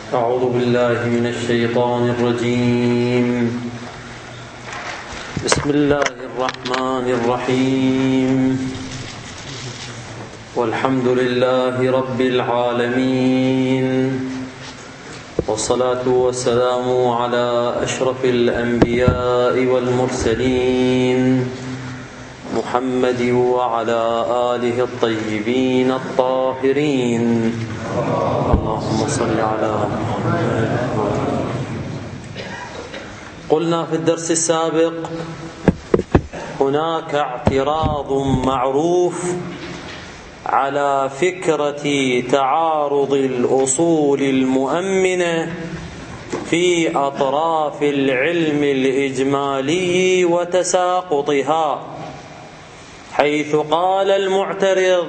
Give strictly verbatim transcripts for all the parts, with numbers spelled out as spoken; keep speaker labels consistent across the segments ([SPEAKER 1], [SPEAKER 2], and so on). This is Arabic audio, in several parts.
[SPEAKER 1] أعوذ بالله من الشيطان الرجيم. بسم الله الرحمن الرحيم. والحمد لله رب العالمين، والصلاة والسلام على أشرف الأنبياء والمرسلين محمد وعلى آله الطيبين الطاهرين. اللهم صل على محمد. قلنا في الدرس السابق هناك اعتراض معروف على فكرة تعارض الأصول المؤمنة في أطراف العلم الإجمالي وتساقطها، حيث قال المعترض: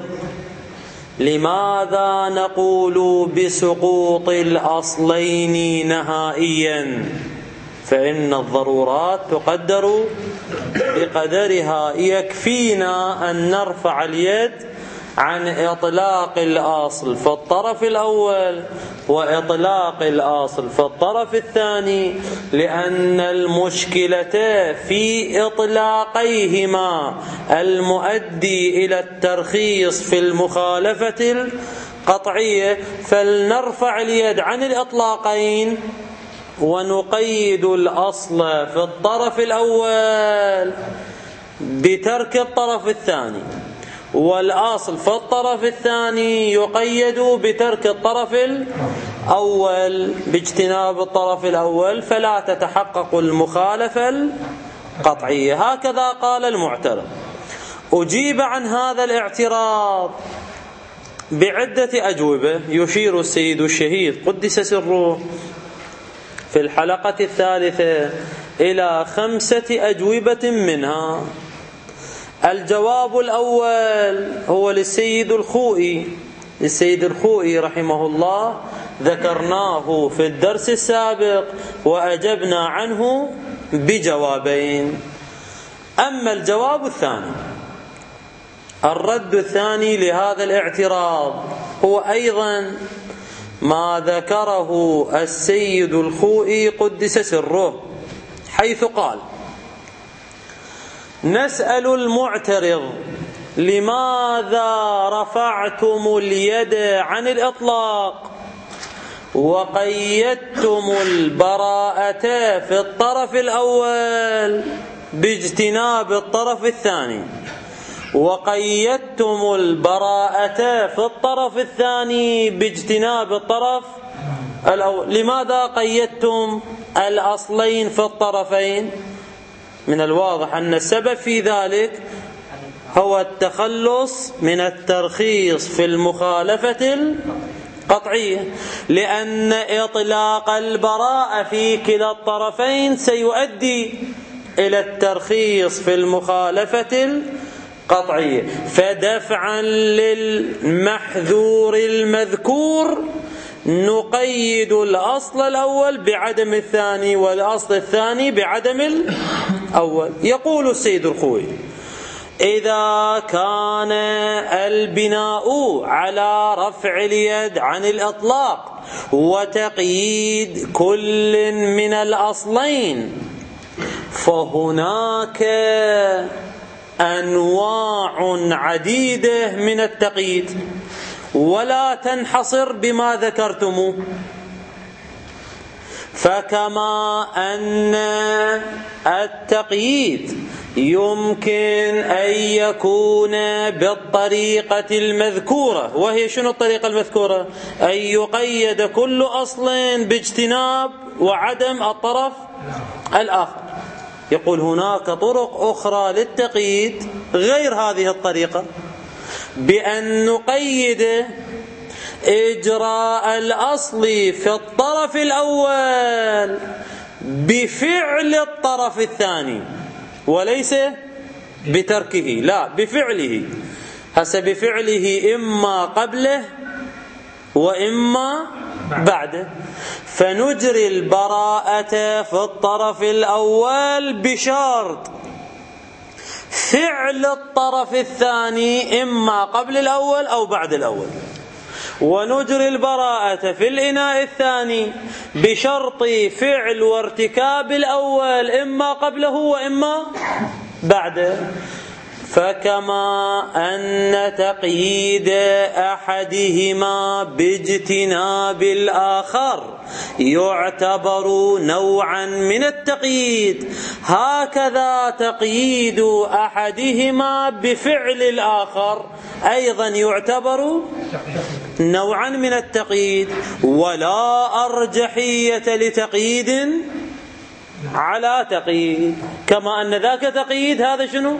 [SPEAKER 1] لماذا نقول بسقوط الأصلين نهائيا؟ فإن الضرورات تقدر بقدرها، يكفينا أن نرفع اليد عن إطلاق الأصل في الطرف الأول وإطلاق الأصل في الطرف الثاني، لأن المشكلة في إطلاقيهما المؤدي إلى الترخيص في المخالفة القطعية. فلنرفع اليد عن الإطلاقين ونقيد الأصل في الطرف الأول بترك الطرف الثاني، والأصل في الطرف الثاني يقيد بترك الطرف الأول باجتناب الطرف الأول، فلا تتحقق المخالفة القطعية. هكذا قال المعترض. أجيب عن هذا الاعتراض بعدة أجوبة، يشير السيد الشهيد قدس سره في الحلقة الثالثة إلى خمسة أجوبة منها. الجواب الأول هو للسيد الخوئي. السيد الخوئي رحمه الله ذكرناه في الدرس السابق وأجبنا عنه بجوابين. أما الجواب الثاني، الرد الثاني لهذا الاعتراض، هو أيضا ما ذكره السيد الخوئي قدس سره، حيث قال: نسأل المعترض: لماذا رفعتم اليد عن الإطلاق وقيدتم البراءة في الطرف الأول باجتناب الطرف الثاني، وقيدتم البراءة في الطرف الثاني باجتناب الطرف الأول؟ لماذا قيدتم الأصلين في الطرفين؟ من الواضح أن السبب في ذلك هو التخلص من الترخيص في المخالفة القطعية، لأن إطلاق البراءة في كلا الطرفين سيؤدي إلى الترخيص في المخالفة القطعية. فدفعا للمحذور المذكور نقيد الأصل الأول بعدم الثاني، والأصل الثاني بعدم الأول. يقول السيد الخوئي: إذا كان البناء على رفع اليد عن الإطلاق وتقييد كل من الأصلين، فهناك أنواع عديدة من التقييد، ولا تنحصر بما ذكرتم. فكما أن التقييد يمكن أن يكون بالطريقة المذكورة، وهي شنو الطريقة المذكورة؟ أن يقيد كل أصل باجتناب وعدم الطرف الآخر. يقول هناك طرق أخرى للتقييد غير هذه الطريقة، بأن نقيد إجراء الأصل في الطرف الأول بفعل الطرف الثاني وليس بتركه، لا بفعله. هسه بفعله إما قبله وإما بعده. فنجري البراءة في الطرف الأول بشرط فعل الطرف الثاني إما قبل الأول أو بعد الأول. ونجري البراءة في الإناء الثاني بشرط فعل وارتكاب الأول إما قبله وإما بعده. فكما أن تقييد أحدهما باجتناب الآخر يعتبر نوعا من التقييد، هكذا تقييد أحدهما بفعل الآخر أيضا يعتبر نوعا من التقييد. ولا أرجحية لتقييد على تقييد، كما أن ذاك تقييد هذا شنو؟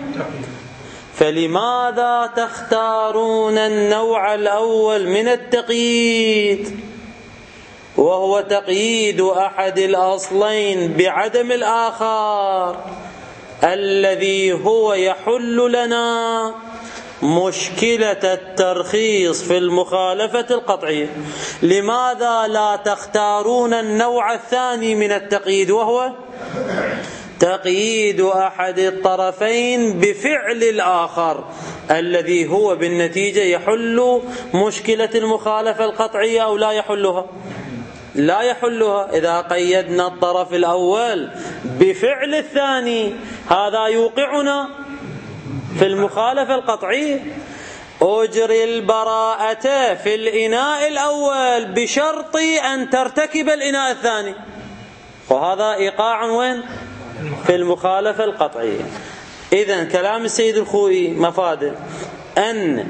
[SPEAKER 1] فلماذا تختارون النوع الأول من التقييد وهو تقييد أحد الأصلين بعدم الآخر الذي هو يحل لنا مشكلة الترخيص في المخالفة القطعية؟ لماذا لا تختارون النوع الثاني من التقييد وهو تقييد أحد الطرفين بفعل الآخر الذي هو بالنتيجة يحل مشكلة المخالفة القطعية أو لا يحلها؟ لا يحلها. إذا قيدنا الطرف الأول بفعل الثاني هذا يوقعنا في المخالفة القطعية. أجري البراءة في الإناء الأول بشرط أن ترتكب الإناء الثاني، وهذا إيقاع وين؟ في المخالفة القطعية. إذن كلام السيد الخوئي مفاده أن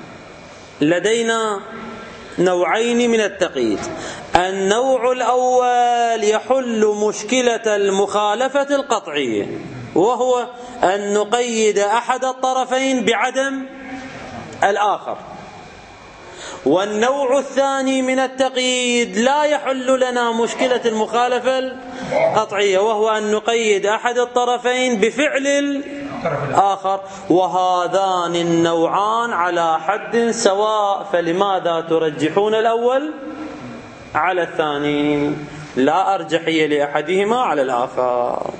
[SPEAKER 1] لدينا نوعين من التقييد. النوع الأول يحل مشكلة المخالفة القطعية، وهو أن نقيد أحد الطرفين بعدم الآخر. والنوع الثاني من التقييد لا يحل لنا مشكلة المخالفة القطعية، وهو أن نقيد أحد الطرفين بفعل الآخر، وهذان النوعان على حد سواء. فلماذا ترجحون الأول على الثاني؟ لا أرجحية لأحدهما على الآخر.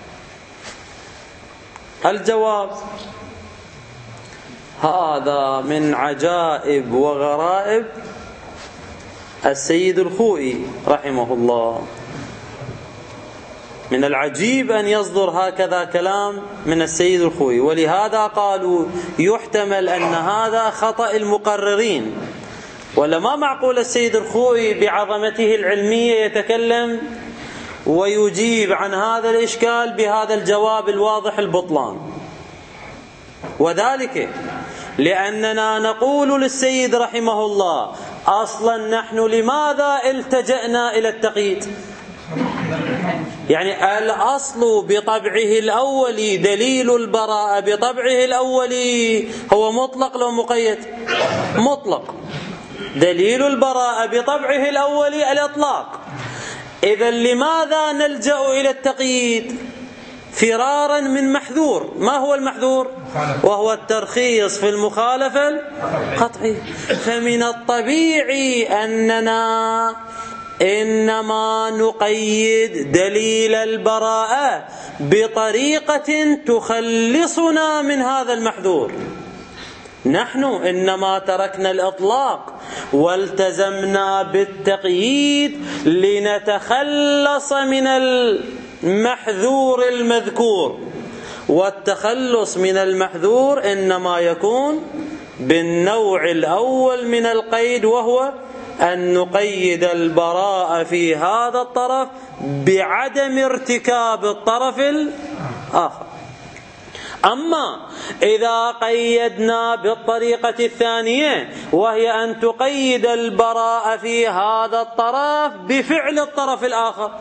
[SPEAKER 1] الجواب: هذا من عجائب وغرائب السيد الخوئي رحمه الله. من العجيب أن يصدر هكذا كلام من السيد الخوئي، ولهذا قالوا يحتمل أن هذا خطأ المقررين. ولا ما معقول السيد الخوئي بعظمته العلمية يتكلم ويجيب عن هذا الإشكال بهذا الجواب الواضح البطلان. وذلك لأننا نقول للسيد رحمه الله: أصلا نحن لماذا التجأنا إلى التقييد؟ يعني الأصل بطبعه الأولي دليل البراءة بطبعه الأولي هو مطلق لو مقيد؟ مطلق. دليل البراءة بطبعه الأولي الإطلاق. إذن لماذا نلجأ إلى التقييد؟ فرارا من محذور. ما هو المحذور؟ وهو الترخيص في المخالفة القطعية. فمن الطبيعي أننا إنما نقيد دليل البراءة بطريقة تخلصنا من هذا المحذور. نحن إنما تركنا الإطلاق والتزمنا بالتقييد لنتخلص من المحذور المذكور، والتخلص من المحذور إنما يكون بالنوع الأول من القيد، وهو أن نقيد البراءة في هذا الطرف بعدم ارتكاب الطرف الآخر. أما إذا قيدنا بالطريقة الثانية وهي أن تقيد البراءة في هذا الطرف بفعل الطرف الآخر،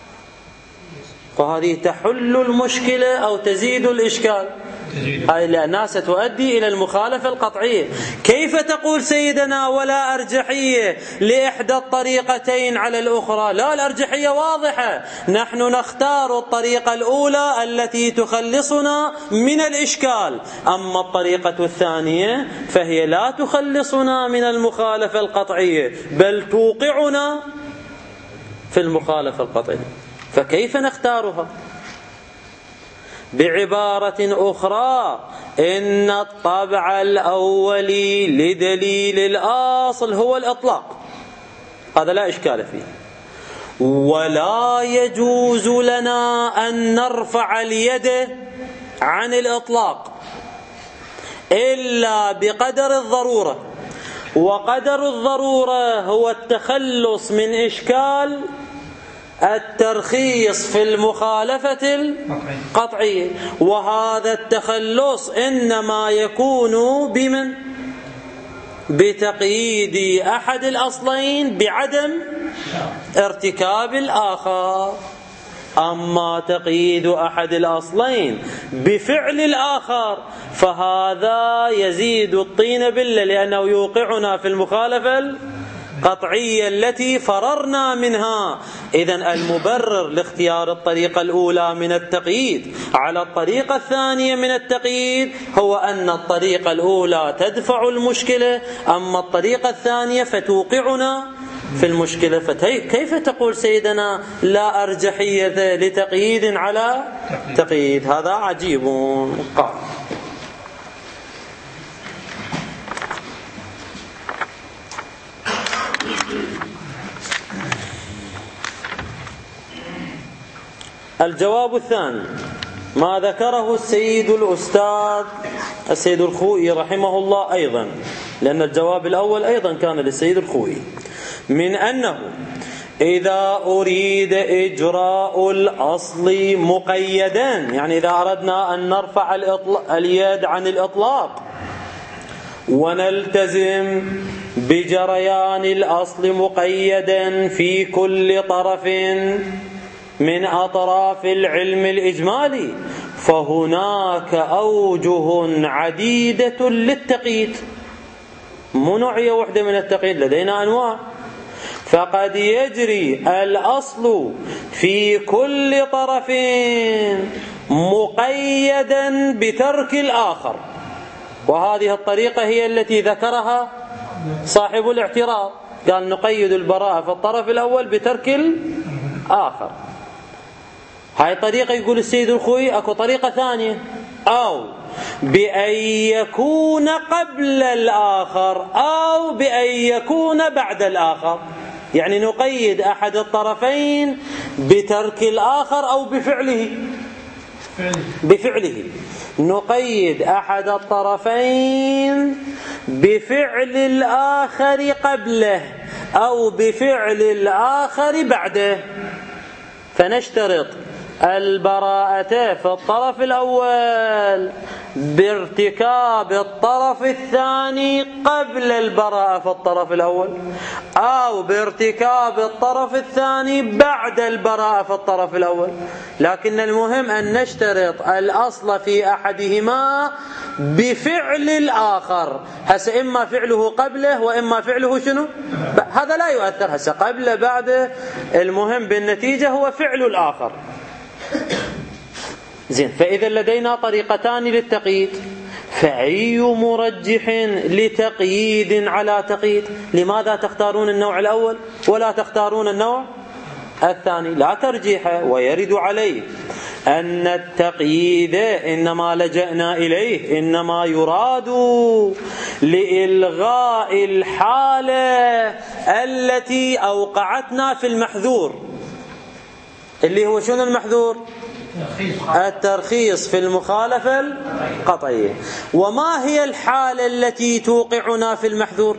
[SPEAKER 1] فهذه تحل المشكلة أو تزيد الإشكال، هذه لأنها ستؤدي إلى المخالفة القطعية. كيف تقول سيدنا ولا أرجحية لإحدى الطريقتين على الأخرى؟ لا، الأرجحية واضحة. نحن نختار الطريقة الأولى التي تخلصنا من الإشكال، أما الطريقة الثانية فهي لا تخلصنا من المخالفة القطعية بل توقعنا في المخالفة القطعية. فكيف نختارها؟ بعبارة أخرى، إن الطبع الأولي لدليل الأصل هو الإطلاق، هذا لا إشكال فيه. ولا يجوز لنا أن نرفع اليد عن الإطلاق إلا بقدر الضرورة، وقدر الضرورة هو التخلص من إشكال الترخيص في المخالفة القطعية، وهذا التخلص إنما يكون بمن؟ بتقييد أحد الأصلين بعدم ارتكاب الآخر. أما تقييد أحد الأصلين بفعل الآخر فهذا يزيد الطين بلة، لأنه يوقعنا في المخالفة القطعية التي فررنا منها. إذن المبرر لاختيار الطريقة الأولى من التقييد على الطريقة الثانية من التقييد هو أن الطريقة الأولى تدفع المشكلة، أما الطريقة الثانية فتوقعنا في المشكلة. فكيف تقول سيدنا لا أرجحية لتقييد على تقييد؟ هذا عجيب. قال الجواب الثاني ما ذكره السيد الأستاذ السيد الخوئي رحمه الله أيضا، لأن الجواب الأول أيضا كان للسيد الخوئي، من أنه إذا أريد إجراء الأصل مقيدا، يعني إذا أردنا أن نرفع اليد عن الإطلاق ونلتزم بجريان الأصل مقيدا في كل طرف من أطراف العلم الإجمالي، فهناك أوجه عديدة للتقييد، مو نوعية واحدة من التقييد، لدينا أنواع. فقد يجري الأصل في كل طرف مقيدا بترك الآخر، وهذه الطريقة هي التي ذكرها صاحب الاعتراض، قال نقيد البراءة في الطرف الأول بترك الآخر. هاي طريقة يقول السيد الخوئي. أكو طريقة ثانية، أو بأن يكون قبل الآخر أو بأن يكون بعد الآخر، يعني نقيد أحد الطرفين بترك الآخر أو بفعله بفعله نقيد أحد الطرفين بفعل الآخر قبله أو بفعل الآخر بعده. فنشترط البراءة في الطرف الأول بارتكاب الطرف الثاني قبل البراءة في الطرف الأول، أو بارتكاب الطرف الثاني بعد البراءة في الطرف الأول. لكن المهم أن نشترط الأصل في أحدهما بفعل الآخر. هسه إما فعله قبله وإما فعله شنو؟ هذا لا يؤثر، هسه قبل بعد، المهم بالنتيجة هو فعل الآخر. زين، فإذا لدينا طريقتان للتقييد، فأي مرجح لتقييد على تقييد؟ لماذا تختارون النوع الأول ولا تختارون النوع الثاني؟ لا ترجيح، ويرد عليه أن التقييد إنما لجأنا إليه إنما يراد لإلغاء الحالة التي أوقعتنا في المحذور، اللي هو شنو المحذور؟ الترخيص في المخالفة القطعية. وما هي الحالة التي توقعنا في المحذور؟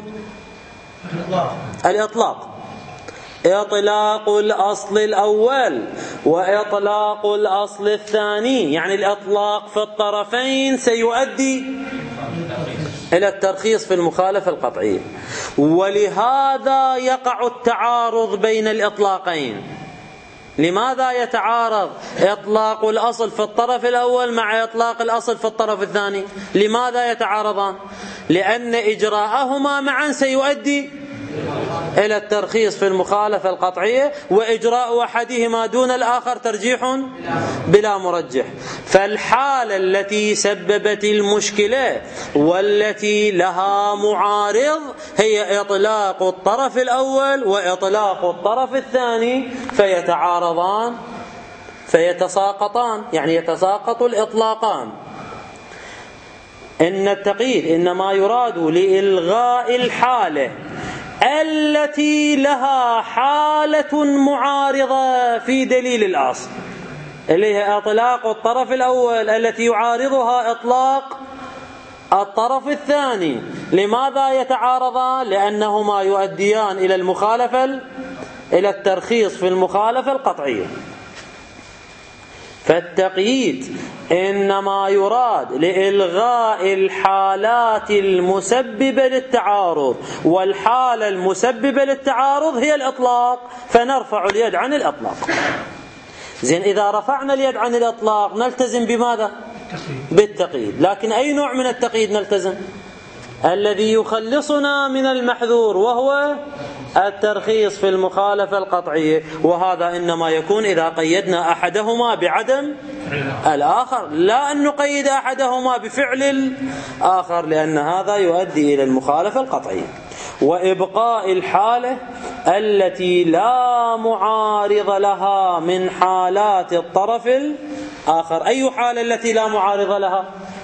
[SPEAKER 1] الإطلاق. إطلاق الأصل الأول وإطلاق الأصل الثاني، يعني الإطلاق في الطرفين سيؤدي إلى الترخيص في المخالفة القطعية. ولهذا يقع التعارض بين الإطلاقين. لماذا يتعارض إطلاق الأصل في الطرف الأول مع إطلاق الأصل في الطرف الثاني؟ لماذا يتعارضان؟ لأن إجراءهما معا سيؤدي إلى الترخيص في المخالفة القطعية، وإجراء أحدهما دون الآخر ترجيح بلا مرجح. فالحالة التي سببت المشكلة والتي لها معارض هي إطلاق الطرف الأول وإطلاق الطرف الثاني، فيتعارضان فيتساقطان، يعني يتساقط الإطلاقان. إن التقييد إنما يراد لإلغاء الحالة التي لها حالة معارضة في دليل الأصل، اللي هي إطلاق الطرف الأول التي يعارضها إطلاق الطرف الثاني. لماذا يتعارضان؟ لأنهما يؤديان إلى المخالفة، إلى الترخيص في المخالفة القطعية. فالتقييد إنما يراد لإلغاء الحالات المسببة للتعارض، والحالة المسببة للتعارض هي الإطلاق، فنرفع اليد عن الإطلاق. زين، إذا رفعنا اليد عن الإطلاق نلتزم بماذا؟ بالتقييد. لكن أي نوع من التقييد نلتزم؟ الذي يخلصنا من المحذور، وهو الترخيص في المخالفة القطعية، وهذا إنما يكون إذا قيدنا أحدهما بعدم الآخر، لا أن نقيد أحدهما بفعل الآخر، لأن هذا يؤدي إلى المخالفة القطعية. وإبقاء الحالة التي لا معارض لها من حالات الطرف الآخر. أي حالة التي لا معارض لها؟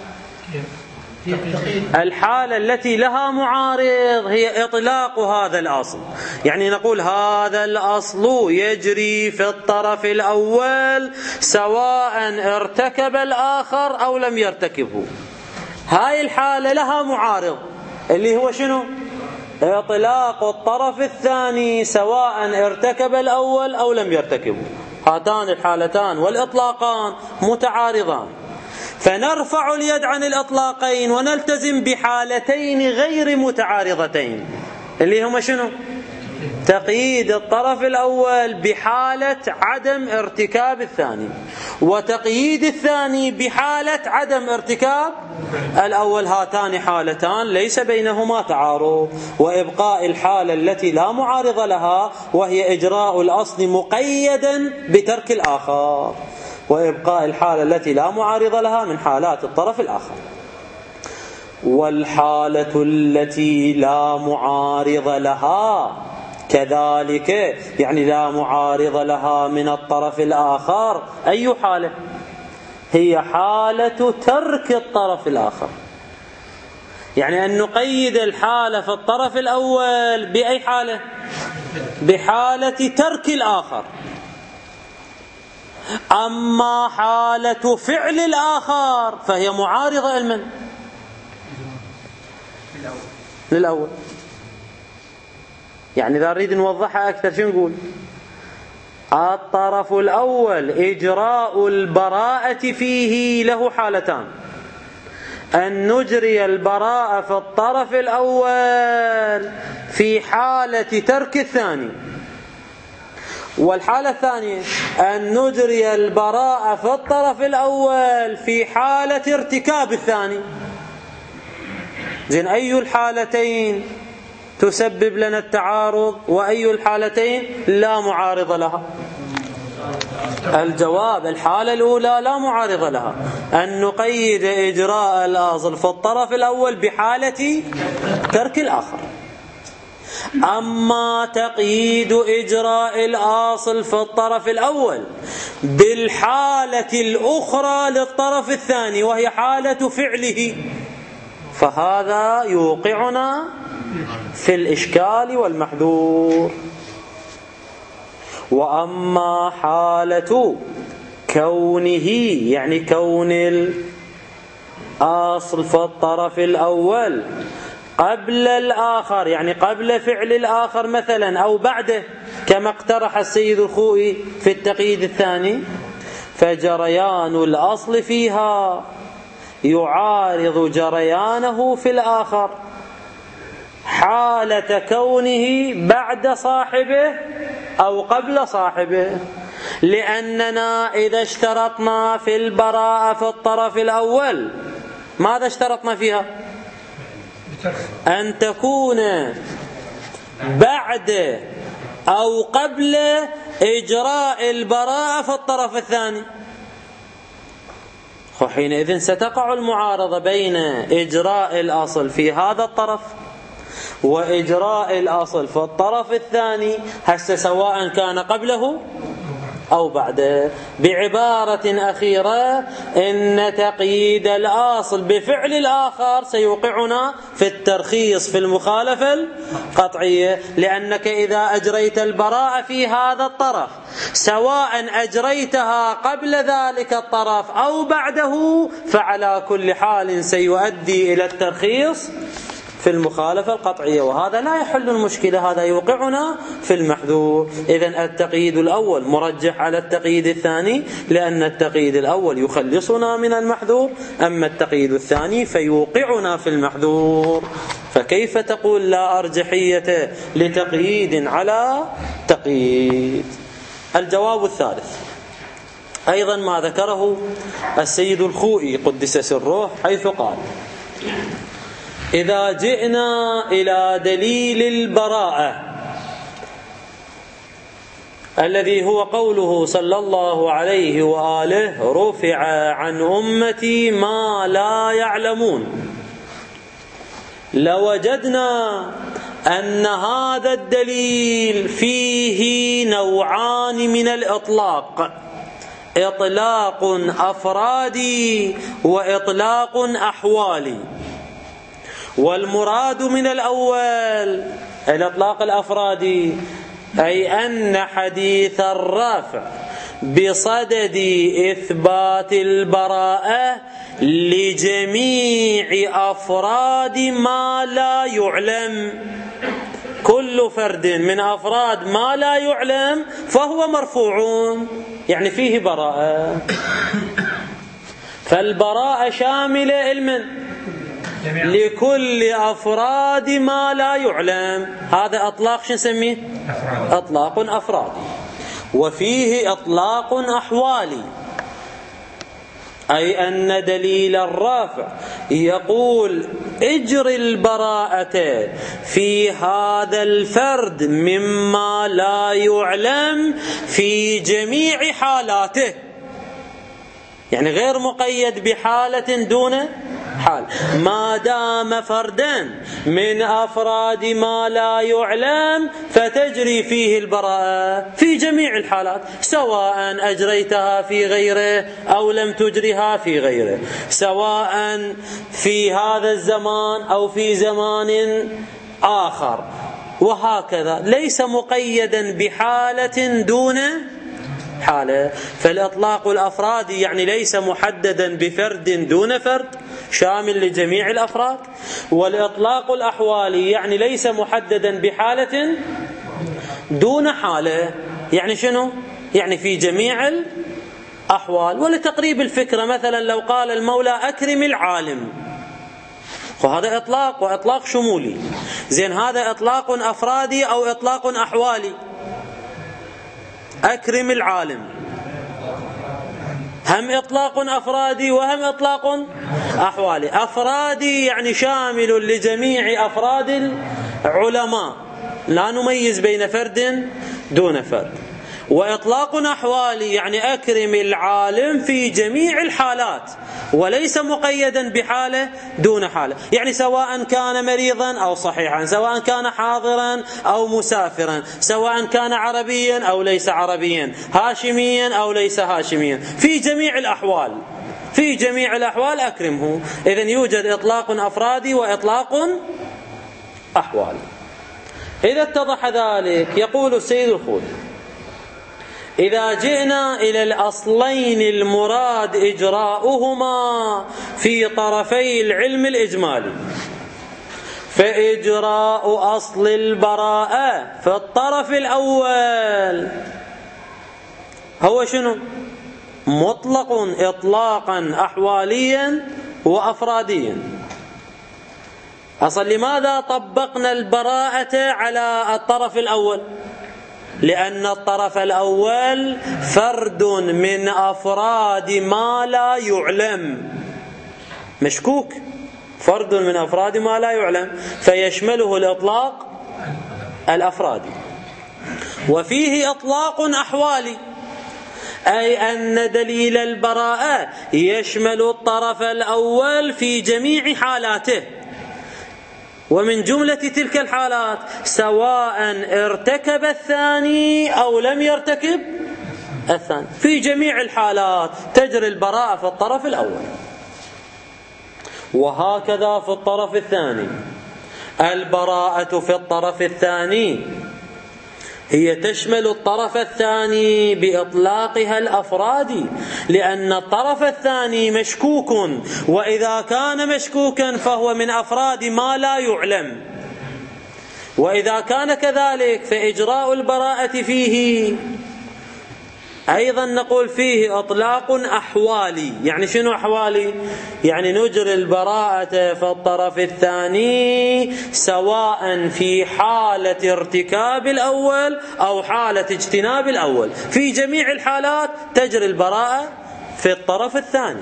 [SPEAKER 1] الحالة التي لها معارض هي إطلاق هذا الأصل. يعني نقول هذا الأصل يجري في الطرف الأول سواء ارتكب الآخر أو لم يرتكبه. هاي الحالة لها معارض اللي هو شنو؟ إطلاق الطرف الثاني سواء ارتكب الأول أو لم يرتكبه. هاتان الحالتان والإطلاقان متعارضان، فنرفع اليد عن الإطلاقين ونلتزم بحالتين غير متعارضتين، اللي هما شنو؟ تقييد الطرف الأول بحالة عدم ارتكاب الثاني، وتقييد الثاني بحالة عدم ارتكاب الأول. هاتان حالتان ليس بينهما تعارض. وإبقاء الحالة التي لا معارض لها وهي إجراء الأصل مقيدا بترك الآخر. وإبقاء الحالة التي لا معارض لها من حالات الطرف الآخر. والحالة التي لا معارض لها كذلك، يعني لا معارض لها من الطرف الآخر. أي حالة؟ هي حالة ترك الطرف الآخر. يعني أن نقيد الحالة في الطرف الأول بأي حالة؟ بحالة ترك الآخر. أما حالة فعل الآخر فهي معارضة لمن؟ للأول. يعني إذا نريد نوضحها أكثر شو نقول؟ الطرف الأول إجراء البراءة فيه له حالتان: أن نجري البراءة في الطرف الأول في حالة ترك الثاني، والحالة الثانية أن نجري البراءة في الطرف الأول في حالة ارتكاب الثاني. زين، أي الحالتين تسبب لنا التعارض وأي الحالتين لا معارض لها؟ الجواب: الحالة الأولى لا معارض لها، أن نقيد إجراء الأصل في الطرف الأول بحالة ترك الآخر. أما تقييد إجراء الأصل في الطرف الأول بالحالة الأخرى للطرف الثاني وهي حالة فعله، فهذا يوقعنا في الإشكال والمحذور. وأما حالة كونه، يعني كون الأصل في الطرف الأول قبل الآخر، يعني قبل فعل الآخر مثلا أو بعده، كما اقترح السيد الخوئي في التقييد الثاني، فجريان الأصل فيها يعارض جريانه في الآخر حالة كونه بعد صاحبه أو قبل صاحبه. لأننا إذا اشترطنا في البراءة في الطرف الأول ماذا اشترطنا فيها؟ أن تكون بعد أو قبل إجراء البراءة في الطرف الثاني، وحينئذ ستقع المعارضة بين إجراء الأصل في هذا الطرف وإجراء الأصل في الطرف الثاني، هسه سواء كان قبله أو بعده. بعبارة أخيرة، إن تقييد الأصل بفعل الآخر سيوقعنا في الترخيص في المخالفة القطعية، لأنك إذا أجريت البراءة في هذا الطرف سواء أجريتها قبل ذلك الطرف أو بعده فعلى كل حال سيؤدي إلى الترخيص في المخالفة القطعية، وهذا لا يحل المشكلة، هذا يوقعنا في المحذور. إذن التقييد الأول مرجح على التقييد الثاني، لأن التقييد الأول يخلصنا من المحذور، أما التقييد الثاني فيوقعنا في المحذور. فكيف تقول لا أرجحية لتقييد على تقييد؟ الجواب الثالث أيضا ما ذكره السيد الخوئي قدس سره، حيث قال: إذا جئنا إلى دليل البراءة الذي هو قوله صلى الله عليه وآله: رفع عن أمتي ما لا يعلمون، لوجدنا أن هذا الدليل فيه نوعان من الإطلاق: إطلاق أفرادي وإطلاق أحوالي. والمراد من الأول الإطلاق الأفرادي، أي أن حديث الرفع بصدد إثبات البراءة لجميع أفراد ما لا يعلم، كل فرد من أفراد ما لا يعلم فهو مرفوع، يعني فيه براءة. فالبراءة شاملة المن لكل أفراد ما لا يعلم، هذا أطلاق شو نسميه؟ أطلاق أفرادي. وفيه أطلاق أحوالي، أي أن دليل الرافع يقول اجر البراءة في هذا الفرد مما لا يعلم في جميع حالاته، يعني غير مقيد بحالة دون حال، ما دام فردا من أفراد ما لا يعلم فتجري فيه البراءة في جميع الحالات، سواء أجريتها في غيره أو لم تجرها في غيره، سواء في هذا الزمان أو في زمان آخر، وهكذا، ليس مقيدا بحالة دون حالة. فالإطلاق الأفرادي يعني ليس محددا بفرد دون فرد، شامل لجميع الأفراد. والإطلاق الأحوالي يعني ليس محددا بحالة دون حالة، يعني شنو؟ يعني في جميع الأحوال. ولتقريب الفكرة، مثلا لو قال المولى أكرم العالم، وهذا إطلاق وإطلاق شمولي، زين هذا إطلاق أفرادي أو إطلاق أحوالي؟ أكرم العالم هم إطلاق أفرادي وهم إطلاق أحوالي. أفرادي يعني شامل لجميع أفراد العلماء، لا نميز بين فرد دون فرد. وإطلاق أحوالي يعني أكرم العالم في جميع الحالات، وليس مقيدا بحالة دون حالة، يعني سواء كان مريضا أو صحيحا، سواء كان حاضرا أو مسافرا، سواء كان عربيا أو ليس عربيا، هاشميا أو ليس هاشميا، في جميع الأحوال، في جميع الأحوال أكرمه. إذن يوجد إطلاق أفرادي وإطلاق أحوالي. إذا اتضح ذلك يقول السيد الخوئي: إذا جئنا إلى الأصلين المراد إجراؤهما في طرفي العلم الإجمالي، فإجراء أصل البراءة في الطرف الأول هو شنو؟ مطلق إطلاقا أحواليا وأفراديا. أصل لماذا طبقنا البراءة على الطرف الأول؟ لأن الطرف الأول فرد من أفراد ما لا يعلم، مشكوك، فرد من أفراد ما لا يعلم، فيشمله الإطلاق الأفرادي. وفيه إطلاق أحوالي، أي أن دليل البراءة يشمل الطرف الأول في جميع حالاته، ومن جملة تلك الحالات سواء ارتكب الثاني أو لم يرتكب الثاني. في جميع الحالات تجري البراءة في الطرف الأول، وهكذا في الطرف الثاني. البراءة في الطرف الثاني هي تشمل الطرف الثاني بإطلاقها الأفرادي، لأن الطرف الثاني مشكوك، وإذا كان مشكوكا فهو من أفراد ما لا يعلم، وإذا كان كذلك فإجراء البراءة فيه أيضا نقول فيه إطلاق أحوالي. يعني شنو أحوالي؟ يعني نجري البراءة في الطرف الثاني سواء في حالة ارتكاب الأول أو حالة اجتناب الأول، في جميع الحالات تجري البراءة في الطرف الثاني.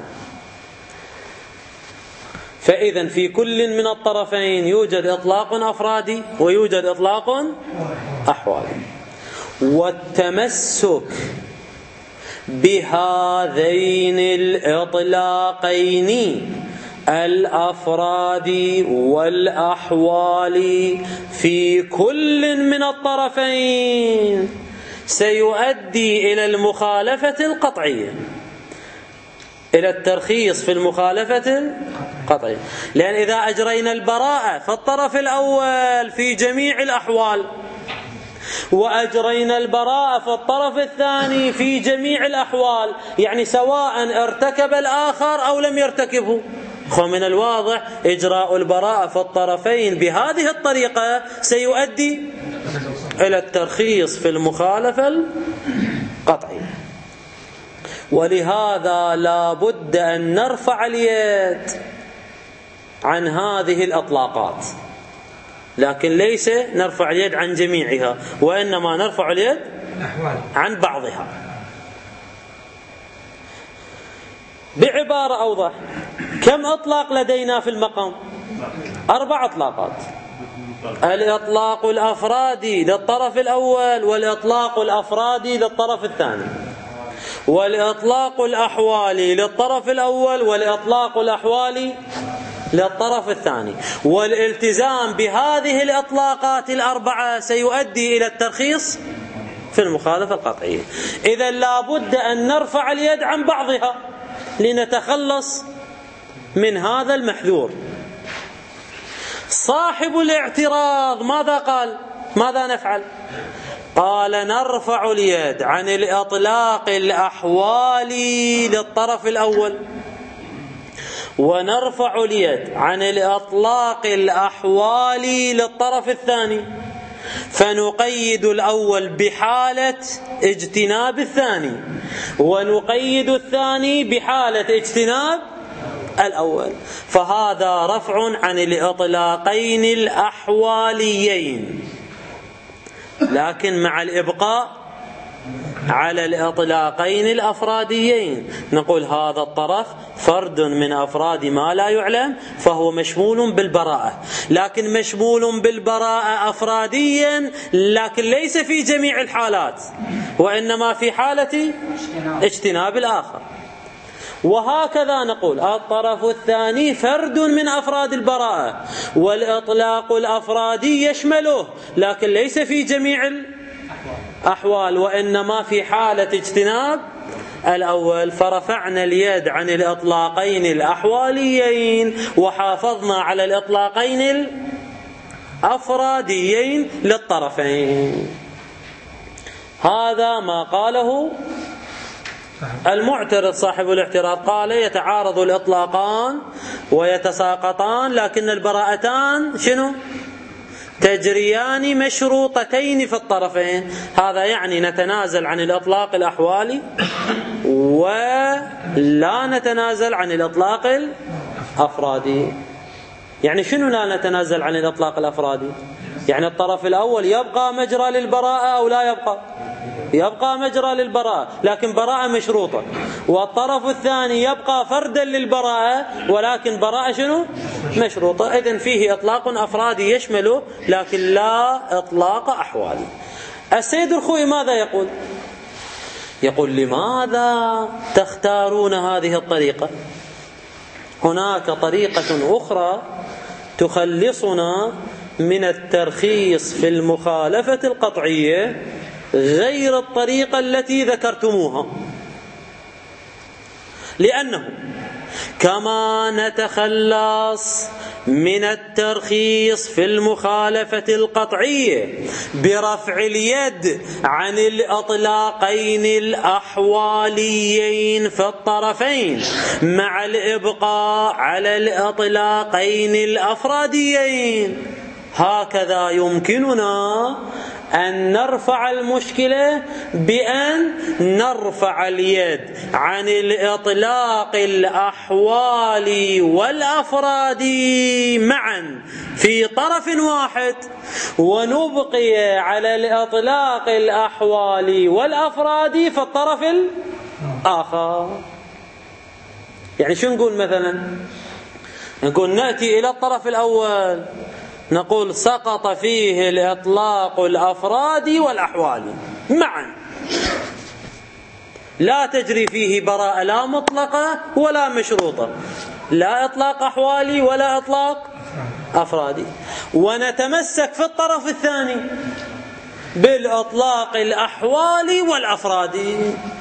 [SPEAKER 1] فإذا في كل من الطرفين يوجد إطلاق أفرادي ويوجد إطلاق أحوالي. والتمسك بهذين الإطلاقين الأفراد والأحوال في كل من الطرفين سيؤدي إلى المخالفة القطعية، إلى الترخيص في المخالفة القطعية. لأن إذا أجرينا البراءة في الطرف الأول في جميع الأحوال وأجرينا البراءة في الطرف الثاني في جميع الأحوال، يعني سواء ارتكب الآخر أو لم يرتكبه، فمن الواضح إجراء البراءة في الطرفين بهذه الطريقة سيؤدي إلى الترخيص في المخالفة القطعية. ولهذا لا بد أن نرفع اليد عن هذه الإطلاقات، لكن ليس نرفع اليد عن جميعها، وإنما نرفع اليد عن بعضها. بعبارة أوضح، كم أطلاق لدينا في المقام؟ أربع أطلاقات: الإطلاق الأفرادي للطرف الأول، والإطلاق الأفرادي للطرف الثاني، والإطلاق الأحوالي للطرف الأول، والإطلاق الأحوالي للطرف الثاني. والالتزام بهذه الإطلاقات الأربعة سيؤدي إلى الترخيص في المخالفة القطعية. إذا لا بد أن نرفع اليد عن بعضها لنتخلص من هذا المحذور. صاحب الاعتراض ماذا قال؟ ماذا نفعل؟ قال نرفع اليد عن الإطلاق الأحوالي للطرف الأول، ونرفع اليد عن الإطلاق الأحوالي للطرف الثاني، فنقيد الأول بحالة اجتناب الثاني، ونقيد الثاني بحالة اجتناب الأول. فهذا رفع عن الإطلاقين الأحواليين، لكن مع الإبقاء على الإطلاقين الأفراديين. نقول هذا الطرف فرد من أفراد ما لا يعلم، فهو مشمول بالبراءة، لكن مشمول بالبراءة أفراديا، لكن ليس في جميع الحالات، وإنما في حالة اجتناب الآخر. وهكذا نقول الطرف الثاني فرد من أفراد البراءة، والإطلاق الأفرادي يشمله، لكن ليس في جميع الأحوال، وإنما في حالة اجتناب الأول. فرفعنا اليد عن الإطلاقين الأحواليين وحافظنا على الإطلاقين الأفراديين للطرفين. هذا ما قاله المعترض صاحب الاعتراض. قال يتعارض الإطلاقان ويتساقطان، لكن البراءتان شنو؟ تجريان مشروطتين في الطرفين. هذا يعني نتنازل عن الإطلاق الأحوالي ولا نتنازل عن الإطلاق الأفرادي. يعني شنو لا نتنازل عن الإطلاق الأفرادي؟ يعني الطرف الأول يبقى مجرى للبراءة أو لا يبقى؟ يبقى مجرى للبراءة لكن براءة مشروطة. والطرف الثاني يبقى فردا للبراءة ولكن براءة شنو؟ مشروطة. إذن فيه إطلاق أفرادي يشمله لكن لا إطلاق أحوالي. السيد الخوئي ماذا يقول؟ يقول لماذا تختارون هذه الطريقة؟ هناك طريقة أخرى تخلصنا من الترخيص في المخالفة القطعية غير الطريقة التي ذكرتموها، لأنه كما نتخلص من الترخيص في المخالفة القطعية برفع اليد عن الإطلاقين الأحواليين في الطرفين مع الإبقاء على الإطلاقين الأفراديين، هكذا يمكننا أن نرفع المشكلة بأن نرفع اليد عن الإطلاق الأحوالي والأفرادي معا في طرف واحد، ونبقي على الإطلاق الأحوالي والأفرادي في الطرف الآخر. يعني شو نقول مثلا؟ نقول نأتي إلى الطرف الأول نقول سقط فيه الإطلاق الأفرادي والأحوالي معا، لا تجري فيه براءة لا مطلقة ولا مشروطة، لا إطلاق أحوالي ولا إطلاق أفرادي، ونتمسك في الطرف الثاني بالإطلاق الأحوالي والأفرادي.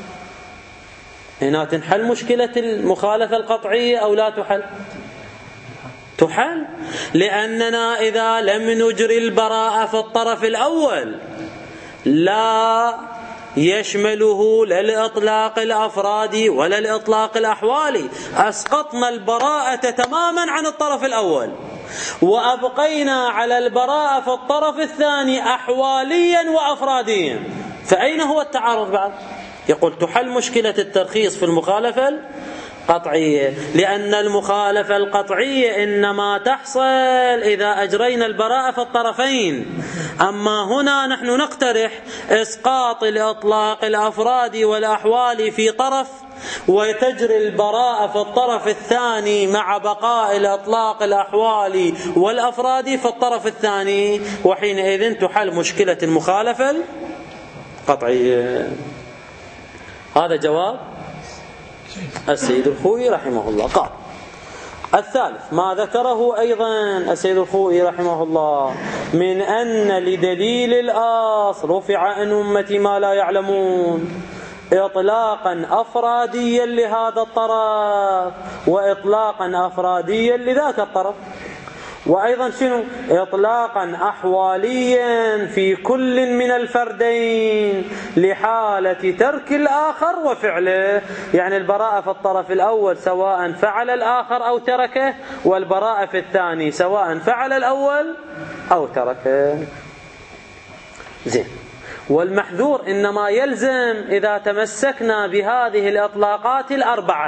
[SPEAKER 1] هنا تنحل مشكلة المخالفة القطعية أو لا تحل؟ تحل، لأننا إذا لم نجري البراءة في الطرف الأول لا يشمله لا الإطلاق الأفرادي ولا الإطلاق الأحوالي، أسقطنا البراءة تماما عن الطرف الأول وأبقينا على البراءة في الطرف الثاني أحواليا وأفراديا، فأين هو التعارض بعد؟ يقول تحل مشكلة الترخيص في المخالفة قطعية، لأن المخالفة القطعية إنما تحصل إذا أجرينا البراءة في الطرفين، أما هنا نحن نقترح إسقاط الإطلاق الأفرادي والأحوالي في طرف وتجري البراءة في الطرف الثاني مع بقاء الإطلاق الأحوالي والأفرادي في الطرف الثاني، وحينئذ تحل مشكلة المخالفة القطعية. هذا جواب السيد الخوئي رحمه الله. قال الثالث ما ذكره أيضا السيد الخوئي رحمه الله من أن لدليل الأصل رفع عن أمتي ما لا يعلمون إطلاقا أفراديا لهذا الطرف وإطلاقا أفراديا لذاك الطرف، وأيضا شنو إطلاقا أحواليا في كل من الفردين لحالة ترك الآخر وفعله، يعني البراءة في الطرف الأول سواء فعل الآخر أو تركه، والبراءة في الثاني سواء فعل الأول أو تركه. زين، والمحذور إنما يلزم إذا تمسكنا بهذه الإطلاقات الأربعة،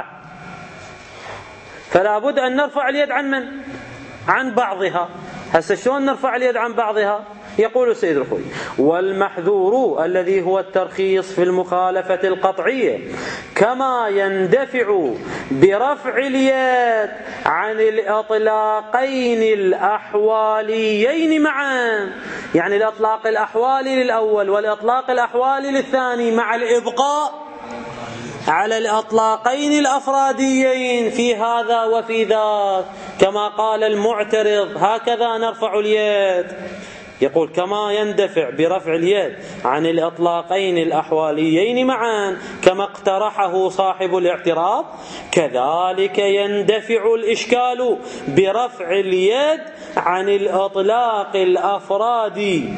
[SPEAKER 1] فلا بد أن نرفع اليد عن من؟ عن بعضها. هسه شلون نرفع اليد عن بعضها؟ يقول السيد الخوئي والمحذور الذي هو الترخيص في المخالفة القطعية كما يندفع برفع اليد عن الإطلاقين الأحواليين معا، يعني الإطلاق الأحوالي للأول والإطلاق الأحوالي للثاني مع الإبقاء على الأطلاقين الأفراديين في هذا وفي ذاك، كما قال المعترض هكذا نرفع اليد. يقول كما يندفع برفع اليد عن الإطلاقين الأحواليين معا كما اقترحه صاحب الاعتراض، كذلك يندفع الإشكال برفع اليد عن الإطلاق الأفرادي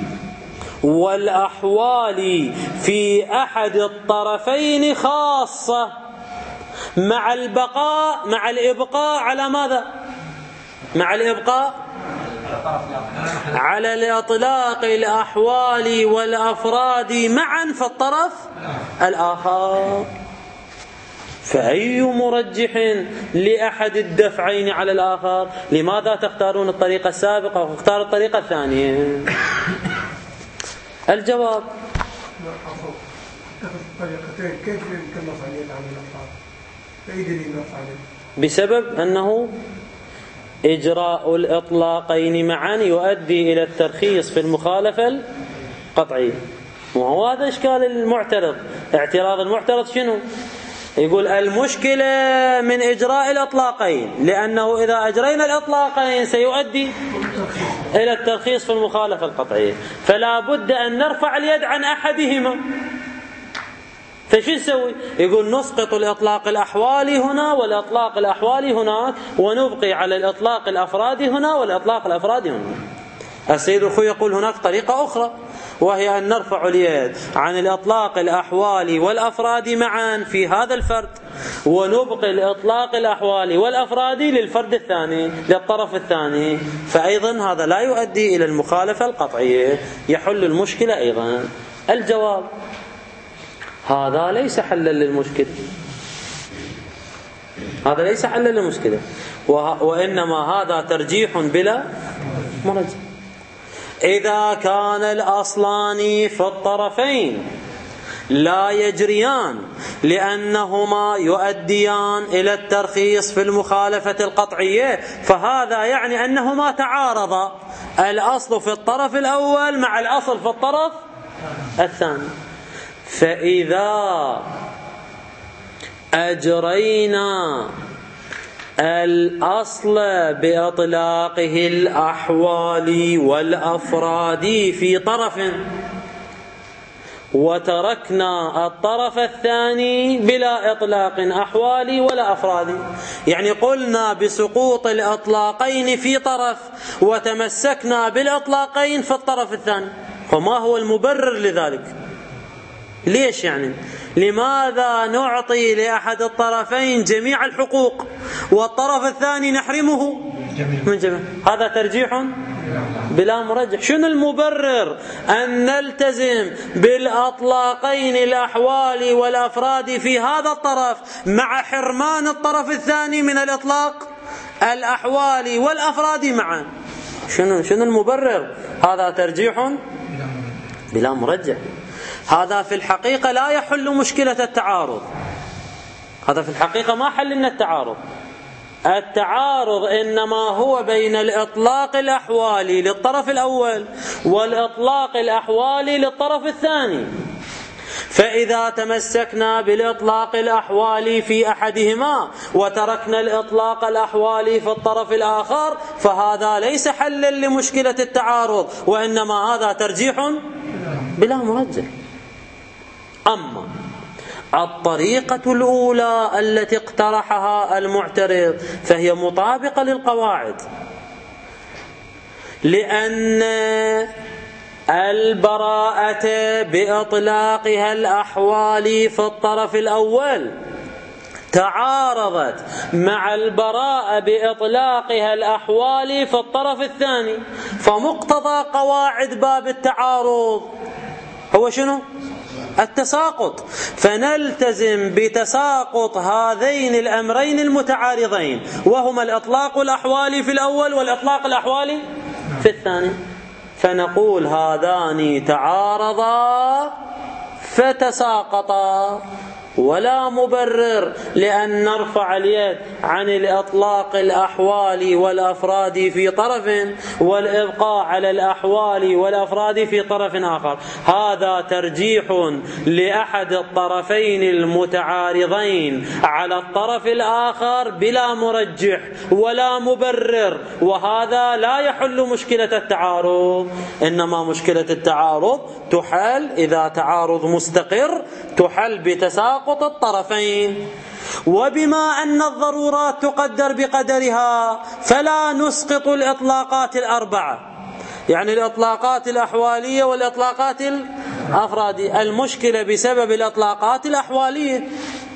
[SPEAKER 1] والأحوال في أحد الطرفين خاصة مع البقاء مع الإبقاء على ماذا؟ مع الإبقاء على الإطلاق الأحوال والأفراد معا في الطرف الآخر. فأي مرجح لأحد الدفعين على الآخر؟ لماذا تختارون الطريقة السابقة واختار الطريقة الثانية؟ الجواب
[SPEAKER 2] كيف يمكن نرفع اليد عن الأطلاق؟ بأي دليل نرفع اليد؟
[SPEAKER 1] بسبب أنه إجراء الإطلاقين معا يؤدي إلى الترخيص في المخالفة القطعية. وهذا إشكال المعترض. اعتراض المعترض شنو؟ يقول المشكلة من إجراء الإطلاقين، لأنه إذا أجرينا الإطلاقين سيؤدي إلى الترخيص في المخالفة القطعية، فلا بد أن نرفع اليد عن أحدهما. فشو نسوي؟ يقول نسقط الإطلاق الأحوالي هنا والإطلاق الأحوالي هناك، ونبقي على الإطلاق الأفرادي هنا والإطلاق الأفرادي هنا. السيد الخوي يقول هناك طريقة أخرى، وهي أن نرفع اليد عن الإطلاق الأحوالي والأفرادي معا في هذا الفرد، ونبقي الإطلاق الأحوالي والأفرادي للفرد الثاني، للطرف الثاني، فأيضا هذا لا يؤدي إلى المخالفة القطعية، يحل المشكلة أيضا. الجواب: هذا ليس حلا للمشكلة، هذا ليس حلا للمشكلة، وإنما هذا ترجيح بلا مرجح. إذا كان الأصلان في الطرفين لا يجريان لأنهما يؤديان إلى الترخيص في المخالفة القطعية، فهذا يعني أنهما تعارضا، الأصل في الطرف الأول مع الأصل في الطرف الثاني. فإذا أجرينا الأصل بإطلاقه الأحوال والأفراد في طرف، وتركنا الطرف الثاني بلا إطلاق أحوالي ولا أفرادي، يعني قلنا بسقوط الإطلاقين في طرف وتمسكنا بالإطلاقين في الطرف الثاني، فما هو المبرر لذلك؟ ليش يعني؟ لماذا نعطي لأحد الطرفين جميع الحقوق والطرف الثاني نحرمه من جميع؟ هذا ترجيح بلا مرجح. شنو المبرر أن نلتزم بالأطلاقين الأحوال والأفراد في هذا الطرف مع حرمان الطرف الثاني من الإطلاق الأحوال والأفراد معا؟ شنو شنو المبرر؟ هذا ترجيح بلا مرجح. هذا في الحقيقة لا يحل مشكلة التعارض، هذا في الحقيقة ما حل لنا التعارض. التعارض إنما هو بين الإطلاق الأحوالي للطرف الأول والإطلاق الأحوالي للطرف الثاني، فإذا تمسكنا بالإطلاق الأحوالي في أحدهما وتركنا الإطلاق الأحوالي في الطرف الآخر، فهذا ليس حلا لمشكلة التعارض، وإنما هذا ترجيح بلا مرجح. أما الطريقة الأولى التي اقترحها المعترض فهي مطابقة للقواعد، لأن البراءة بإطلاقها الأحوال في الطرف الأول تعارضت مع البراءة بإطلاقها الأحوال في الطرف الثاني، فمقتضى قواعد باب التعارض هو شنو؟ التساقط، فنلتزم بتساقط هذين الأمرين المتعارضين، وهما الإطلاق الأحوالي في الأول والإطلاق الأحوالي في الثاني، فنقول هذان تعارضا فتساقطا، ولا مبرر لأن نرفع اليد عن الإطلاق الأحوال والأفراد في طرف والإبقاء على الأحوال والأفراد في طرف آخر. هذا ترجيح لأحد الطرفين المتعارضين على الطرف الآخر بلا مرجح ولا مبرر، وهذا لا يحل مشكلة التعارض. إنما مشكلة التعارض تحل إذا تعارض مستقر، تحل بتساقط الطرفين. وبما أن الضرورات تقدر بقدرها فلا نسقط الإطلاقات الأربعة، يعني الإطلاقات الأحوالية والإطلاقات الأفرادية. المشكلة بسبب الإطلاقات الأحوالية،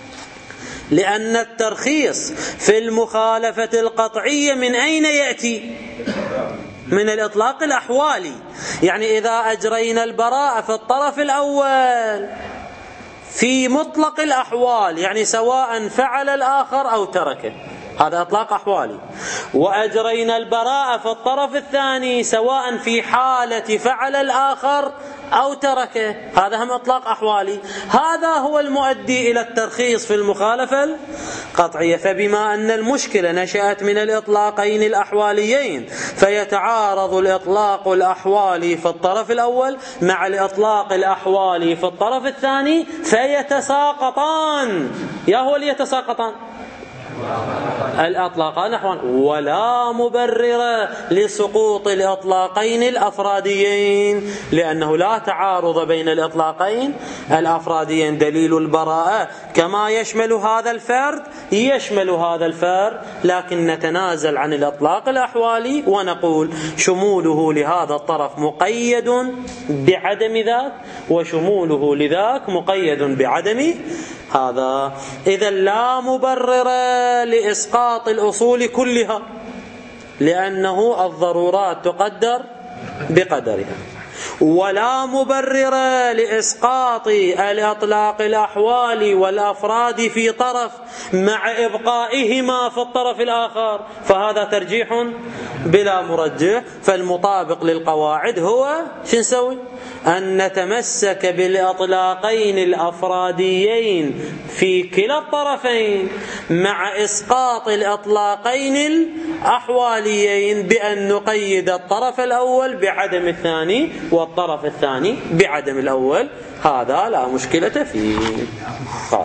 [SPEAKER 1] لأن الترخيص في المخالفة القطعية من أين يأتي؟ من الإطلاق الأحوالي. يعني إذا أجرينا البراءة في الطرف الأول في مطلق الأحوال، يعني سواء فعل الآخر أو تركه، هذا إطلاق أحوالي، وأجرينا البراءة في الطرف الثاني سواء في حالة فعل الآخر أو تركه، هذا هم إطلاق أحوالي، هذا هو المؤدي إلى الترخيص في المخالفة القطعية. فبما أن المشكلة نشأت من الإطلاقين الأحواليين فيتعارض الإطلاق الأحوالي في الطرف الأول مع الإطلاق الأحوالي في الطرف الثاني فيتساقطان، يا هو اللي يتساقطان الأطلاقان نحوان، ولا مبرر لسقوط الإطلاقين الأفراديين، لأنه لا تعارض بين الإطلاقين الأفراديين. دليل البراءة كما يشمل هذا الفرد يشمل هذا الفرد، لكن نتنازل عن الإطلاق الأحوالي ونقول شموله لهذا الطرف مقيد بعدم ذاك، وشموله لذاك مقيد بعدم هذا. إذا لا مبرر لإسقاط الأصول كلها، لأنه الضرورات تقدر بقدرها، ولا مبرر لإسقاط الإطلاق الأحوال والأفراد في طرف مع إبقائهما في الطرف الآخر، فهذا ترجيح بلا مرجح. فالمطابق للقواعد هو شو نسوي؟ أن نتمسك بالإطلاقين الأفراديين في كلا الطرفين مع إسقاط الإطلاقين الأحواليين، بأن نقيد الطرف الأول بعدم الثاني والطرف الثاني بعدم الأول. هذا لا مشكلة فيه. قال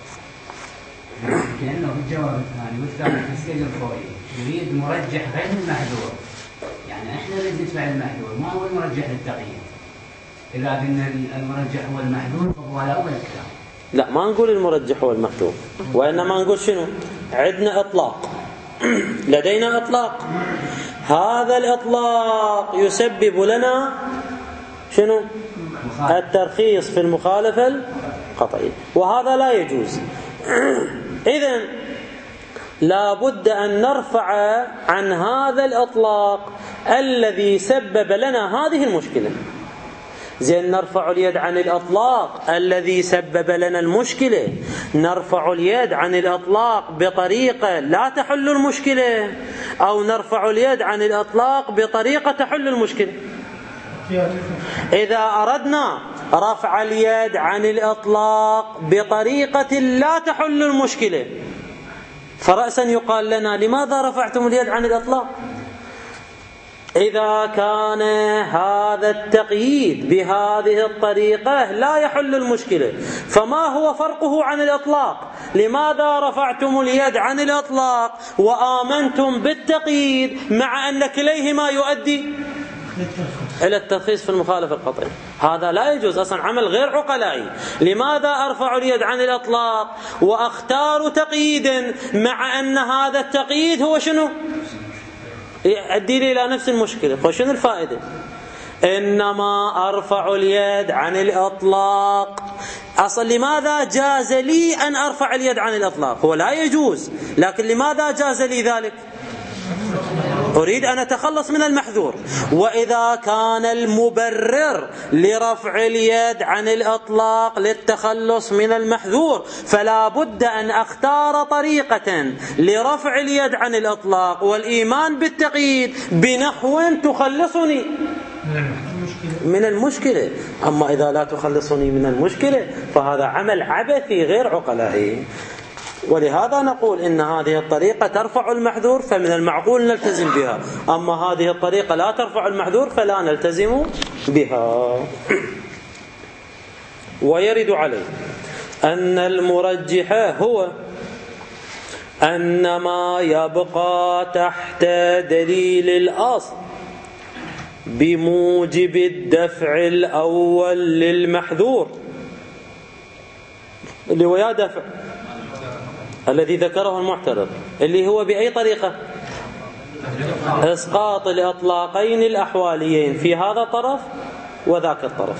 [SPEAKER 3] لأنه الجواب الثاني والثاني في السجل الفوري يريد مرجح غير المحذور، يعني احنا نريد ندفع المحذور، ما هو المرجح للتقييد. إذا قلنا المرجح هو المحذور فهو الأول الكلام.
[SPEAKER 1] لا، ما نقول المرجح هو المحذور، وإنما نقول شنو؟ عندنا إطلاق، لدينا إطلاق، هذا الإطلاق يسبب لنا شنو؟ الترخيص في المخالفة القطعية، وهذا لا يجوز. إذن لا بد أن نرفع عن هذا الإطلاق الذي سبب لنا هذه المشكلة. زين، نرفع اليد عن الإطلاق الذي سبب لنا المشكلة، نرفع اليد عن الإطلاق بطريقة لا تحل المشكلة، أو نرفع اليد عن الإطلاق بطريقة تحل المشكلة. إذا أردنا رفع اليد عن الإطلاق بطريقة لا تحل المشكلة، فرأسا يقال لنا لماذا رفعتم اليد عن الإطلاق؟ إذا كان هذا التقييد بهذه الطريقة لا يحل المشكلة، فما هو فرقه عن الإطلاق؟ لماذا رفعتم اليد عن الإطلاق وآمنتم بالتقييد مع أن كليهما يؤدي إلى الترخيص في المخالفة القطعي؟ هذا لا يجوز أصلا، عمل غير عقلائي. لماذا أرفع اليد عن الإطلاق وأختار تقييدا مع أن هذا التقييد هو شنو؟ يؤدي لي إلى نفس المشكلة. فشنو الفائدة؟ إنما أرفع اليد عن الإطلاق. أصل لماذا جاز لي أن أرفع اليد عن الإطلاق؟ هو لا يجوز، لكن لماذا جاز لي ذلك؟ أريد أن أتخلص من المحذور. وإذا كان المبرر لرفع اليد عن الإطلاق للتخلص من المحذور، فلا بد أن أختار طريقة لرفع اليد عن الإطلاق والإيمان بالتقييد بنحو تخلصني من المشكلة. أما إذا لا تخلصني من المشكلة فهذا عمل عبثي غير عقلائي. ولهذا نقول إن هذه الطريقة ترفع المحذور، فمن المعقول نلتزم بها. أما هذه الطريقة لا ترفع المحذور فلا نلتزم بها. ويرد عليه أن المرجح هو أن ما يبقى تحت دليل الأصل بموجب الدفع الأول للمحذور، اللي هو يا دفع الذي ذكره المعترض، اللي هو بأي طريقة؟ إسقاط الإطلاقين الأحواليين في هذا الطرف وذاك الطرف.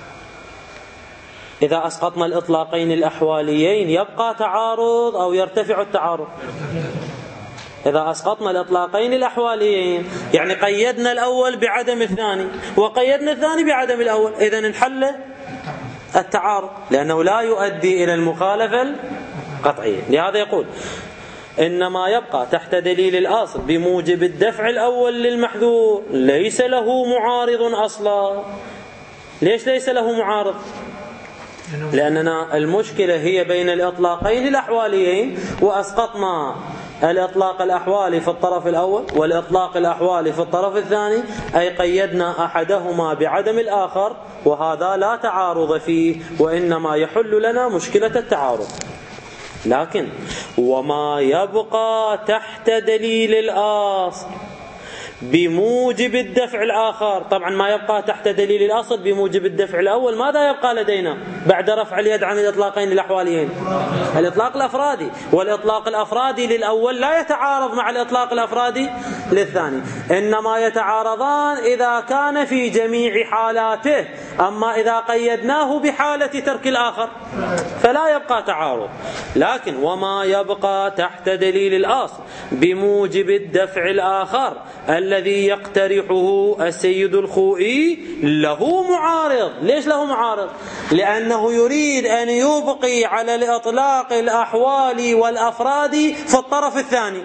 [SPEAKER 1] إذا أسقطنا الإطلاقين الأحواليين يبقى تعارض أو يرتفع التعارض؟ إذا أسقطنا الإطلاقين الأحواليين يعني قيدنا الأول بعدم الثاني وقيدنا الثاني بعدم الأول، إذن انحل التعارض، لأنه لا يؤدي إلى المخالفة قطعية. لهذا يقول إنما يبقى تحت دليل الأصل بموجب الدفع الأول للمحذور ليس له معارض أصلا. ليش ليس له معارض؟ لأننا المشكلة هي بين الإطلاقين الأحواليين، وأسقطنا الإطلاق الأحوالي في الطرف الأول والإطلاق الأحوالي في الطرف الثاني، أي قيدنا أحدهما بعدم الآخر، وهذا لا تعارض فيه، وإنما يحل لنا مشكلة التعارض. لكن وما يبقى تحت دليل الأصل بموجب الدفع الآخر، طبعا ما يبقى تحت دليل الأصل بموجب الدفع الأول ماذا يبقى لدينا بعد رفع اليد عن الإطلاقين الأحواليين؟ الإطلاق الأفرادي، والإطلاق الأفرادي للأول لا يتعارض مع الإطلاق الأفرادي للثاني، إنما يتعارضان إذا كان في جميع حالاته، أما إذا قيدناه بحالة ترك الآخر فلا يبقى تعارض. لكن وما يبقى تحت دليل الأصل بموجب الدفع الآخر الذي يقترحه السيد الخوئي له معارض. ليش له معارض؟ لأنه يريد أن يبقي على الإطلاق الأحوالي والأفرادي في الطرف الثاني.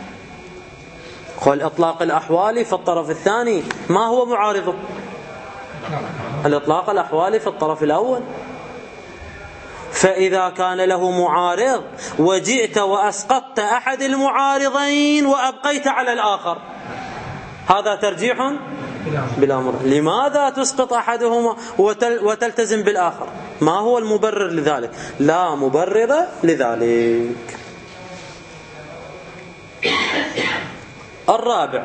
[SPEAKER 1] والإطلاق الأحوالي في الطرف الثاني ما هو معارضه؟ الإطلاق الأحوالي في الطرف الأول. فإذا كان له معارض وجئت وأسقطت أحد المعارضين وأبقيت على الآخر، هذا ترجيح بلا مرة. لماذا تسقط أحدهما وتلتزم بالآخر؟ ما هو المبرر لذلك؟ لا مبرر لذلك. الرابع،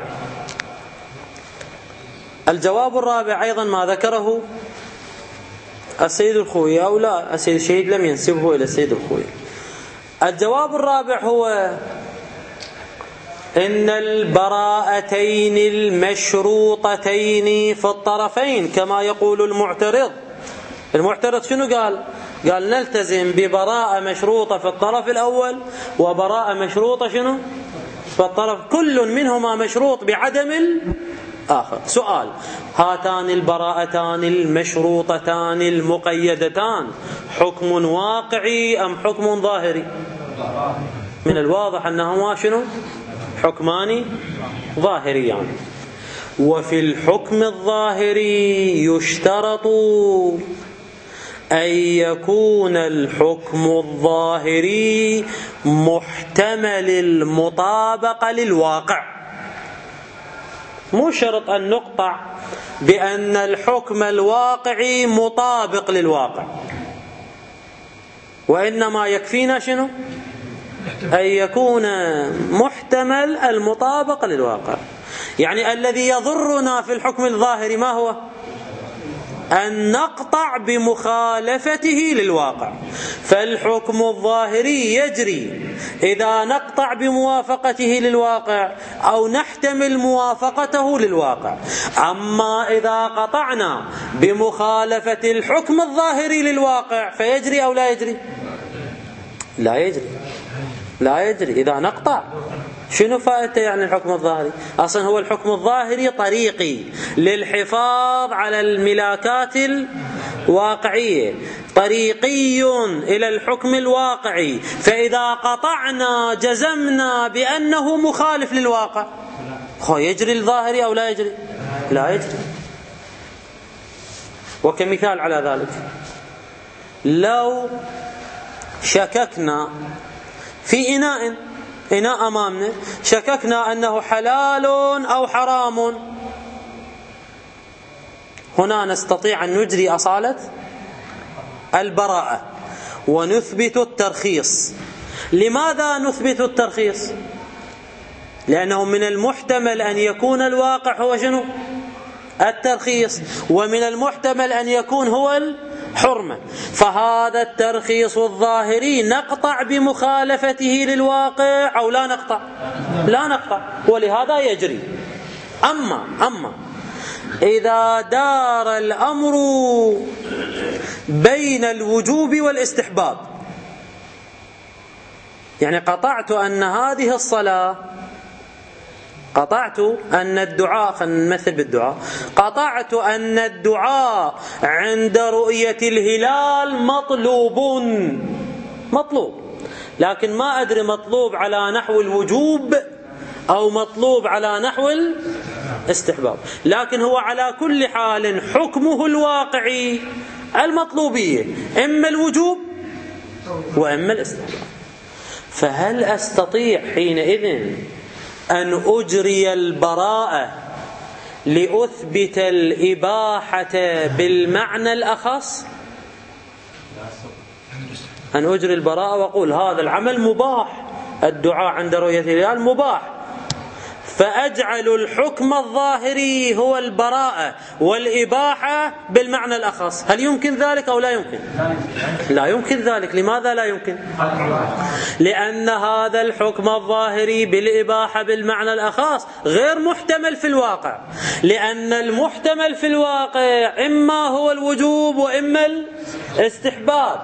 [SPEAKER 1] الجواب الرابع أيضا ما ذكره السيد الخوئي، أو لا السيد الشهيد لم ينسبه إلى السيد الخوئي. الجواب الرابع هو إن البراءتين المشروطتين في الطرفين كما يقول المعترض. المعترض شنو قال؟ قال نلتزم ببراءة مشروطة في الطرف الأول وبراءة مشروطة شنو في الطرف، كل منهما مشروط بعدم الآخر. سؤال: هاتان البراءتان المشروطتان المقيدتان حكم واقعي أم حكم ظاهري؟ من الواضح أنهما شنو؟ حكمان ظاهريان. وفي الحكم الظاهري يشترط أن يكون الحكم الظاهري محتمل المطابقة للواقع. مو شرط أن نقطع بأن الحكم الواقعي مطابق للواقع، وإنما يكفينا شنو؟ أن يكون محتمل المطابق للواقع. يعني الذي يضرنا في الحكم الظاهري ما هو؟ أن نقطع بمخالفته للواقع. فالحكم الظاهري يجري إذا نقطع بموافقته للواقع أو نحتمل موافقته للواقع. أما إذا قطعنا بمخالفة الحكم الظاهري للواقع فيجري أو لا يجري؟ لا يجري، لا يجري. إذا نقطع شنو فائدته يعني الحكم الظاهري؟ أصلا هو الحكم الظاهري طريقي للحفاظ على الملاكات الواقعية، طريقي إلى الحكم الواقعي. فإذا قطعنا جزمنا بأنه مخالف للواقع، هو يجري الظاهري أو لا يجري؟ لا يجري. وكمثال على ذلك، لو شككنا في إناء إناء أمامنا، شككنا أنه حلال أو حرام، هنا نستطيع أن نجري أصالة البراءة ونثبت الترخيص. لماذا نثبت الترخيص؟ لأنه من المحتمل أن يكون الواقع هو شنو؟ الترخيص، ومن المحتمل أن يكون هو الحرمة. فهذا الترخيص الظاهري نقطع بمخالفته للواقع أو لا نقطع؟ لا نقطع، ولهذا يجري. أما أما إذا دار الأمر بين الوجوب والاستحباب، يعني قطعت أن هذه الصلاة، قطعت أن الدعاء، خلينا نمثل بالدعاء، قطعت أن الدعاء عند رؤية الهلال مطلوب مطلوب لكن ما أدري مطلوب على نحو الوجوب أو مطلوب على نحو الاستحباب، لكن هو على كل حال حكمه الواقعي المطلوبية، إما الوجوب وإما الاستحباب. فهل أستطيع حينئذ أن أجري البراءة لأثبت الإباحة بالمعنى الأخص؟ أن أجري البراءة وأقول هذا العمل مباح، الدعاء عند رؤية الهلال مباح، فأجعل الحكم الظاهري هو البراءة والإباحة بالمعنى الأخص. هل يمكن ذلك أو لا يمكن؟ لا يمكن ذلك. لماذا لا يمكن؟ لأن هذا الحكم الظاهري بالإباحة بالمعنى الأخص غير محتمل في الواقع، لأن المحتمل في الواقع إما هو الوجوب وإما الاستحباب،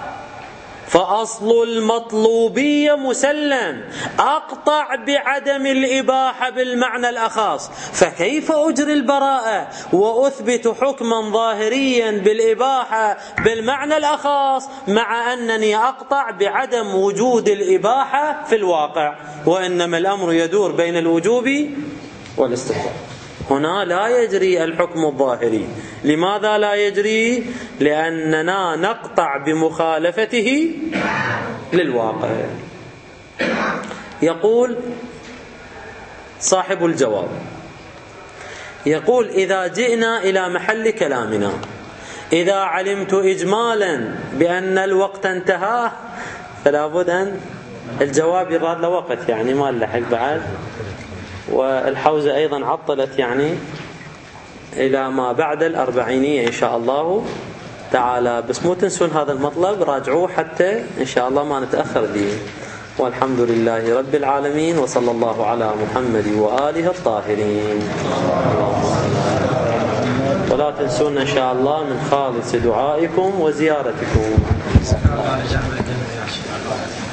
[SPEAKER 1] فأصل المطلوبية مسلم، أقطع بعدم الإباحة بالمعنى الأخص، فكيف أجري البراءة وأثبت حكما ظاهريا بالإباحة بالمعنى الأخص مع أنني أقطع بعدم وجود الإباحة في الواقع؟ وإنما الأمر يدور بين الوجوب والاستحباب. هنا لا يجري الحكم الظاهري. لماذا لا يجري؟ لأننا نقطع بمخالفته للواقع. يقول صاحب الجواب، يقول إذا جئنا إلى محل كلامنا، إذا علمت إجمالا بأن الوقت انتهى فلا بد أن الجواب يراد له وقت، يعني ما نلحق بعد، والحوزة أيضا عطلت يعني إلى ما بعد الأربعينية إن شاء الله تعالى. بس مو تنسون هذا المطلب، راجعوه حتى إن شاء الله ما نتأخر به. والحمد لله رب العالمين، وصلى الله على محمد وآله الطاهرين. ولا تنسون إن شاء الله من خالص دعائكم وزيارتكم.